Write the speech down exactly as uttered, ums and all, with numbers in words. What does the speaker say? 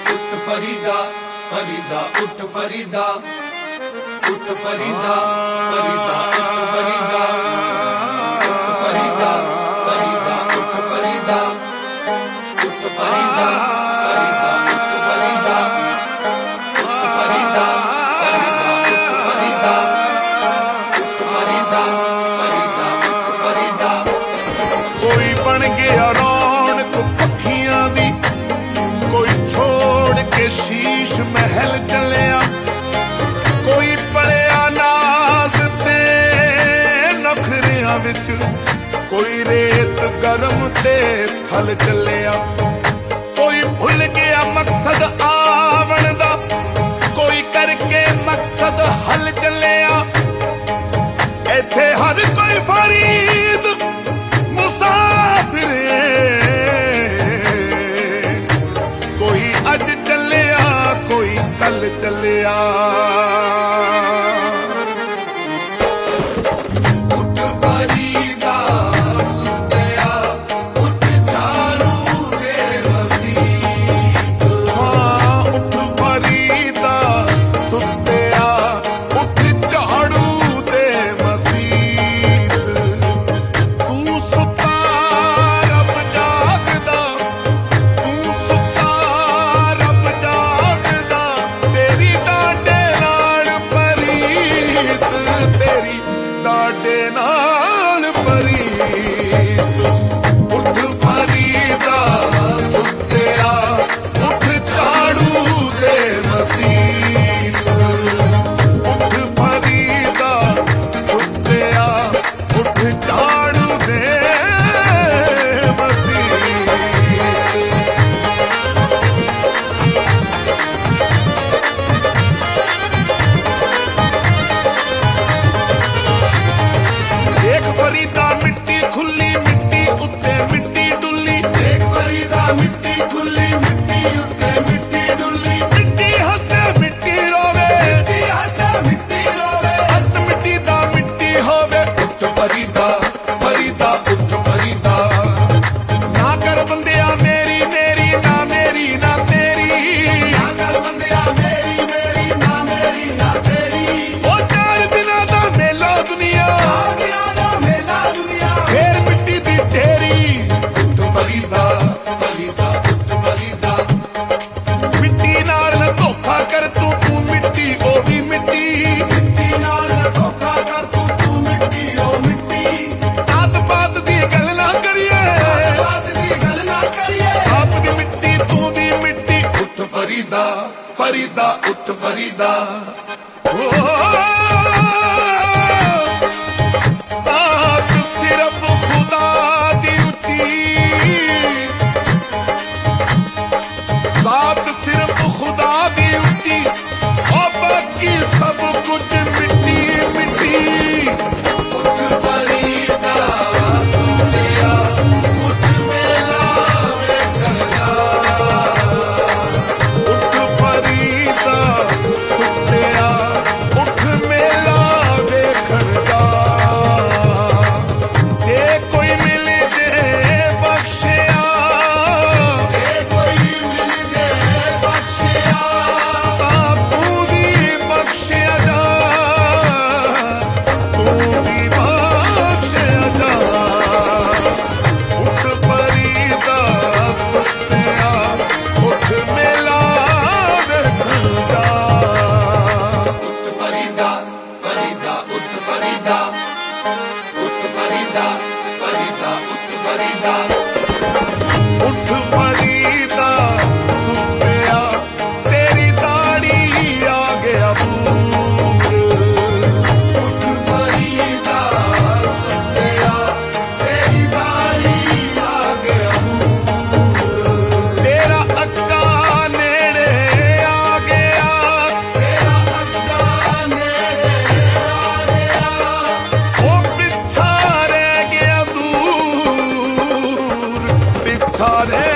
उठ फरीदा फरीदा उठ फरीदा उठ फरीदा फरीदा उठ फरीदा उठ फरीदा फरीदा उठ फरीदा उठ फरीदा फरीदा उठ फरीदा उठ फरीदा फरीदा उठ फरीदा उठ फरीदा फरीदा उठ फरीदा। कोई बन गया रौनक पखियां दी, कोई छोड़ के शीश महल चलिया, कोई पड़िया नाज ते नखरियां विच, कोई रेत गरम ते थल चलिया, कोई भुल गया मकसद आवण दा, कोई करके मकसद हल चलिया। इत्थे हर कोई फरीद मुसाफिर, कोई अज चलिया कोई कल चलिया। उठ फरीदा सुतिया उठ झाड़ू दे मसीत, हाँ उठ फरीदा सुतिया उठ झाड़ू दे मसीत। तू सुता रब जागदा, तू सुता रब जागदा, तेरी डांडे नाल परीत, तेरी डांडे नाल परीत। उठ फरीदा सुतिया उठ झाड़ू दे मसीत, उठ फरीदा सुतिया उठ झाड़ू दे मसीत। देख फरीदा मिट्टी खुली मिट्टी उत्ते मिट्टी डुली, देख फरीदा मिट्टी खुली मिट्टी उत्ते मिट्टी डुली, मिट्टी हसे मिट्टी रोवे, मिट्टी हसे मिट्टी रोवे, अंत मिट्टी दा मिट्टी होवे। उठ फरीदा फरीदा उठ फरीदा। ना कर बंदिया मेरी मेरी ना मेरी ना तेरी, ना कर बंदिया मेरी मेरी ना मेरी ना तेरी, ओ चार दिनां दा मेला दुनिया दुनिया दा मेला दुनिया। फेर मिट्टी दी ढेरी। उठ फरीदा फरीदा उठ फरीदा। मिट्टी नाल ना धोखा कर तू तू मिट्टी ओ भी मिट्टी, मिट्टी नाल धोखा कर तू तू मिट्टी ओ मिट्टी। सात पात दी गल ना करिए, बात दी गल ना करिए, सात दी मिट्टी तू भी मिट्टी। उठ फरीदा फरीदा उठ फरीदा। ओ सात सिर्फ खुदा दी उची, सात सिर्फ खुदा दी उची, और बाकी सब कुछ मिट्टी मिट्टी। उठ फरीदा सुतिया उठ मेला वेखण जा, उठ फरीदा सुतिया उठ मेला वेखण जा। जे कोई मिल जे बख्शिया, जे कोई मिल जे बख्शिया, तां तू भी बख्शिया जा, तू भी बख्शिया जा। उठ फरीदा सुतिया उठ मेला वेखण जा। उठ फरीदा फरीदा उठ फरीदा उठ फरीदा फरीदा उठ फरीदा। उठ फरीदा सुतिया तेरी दाढ़ी आ गया पूर। उठ फरीदा सुतिया तेरी दाढ़ी आ गया पूर। तेरा अक्का नेड़े आ गया, तेरा अक्का नेड़े आ गया, ओ पिछा रह गया दूर, पिछा रह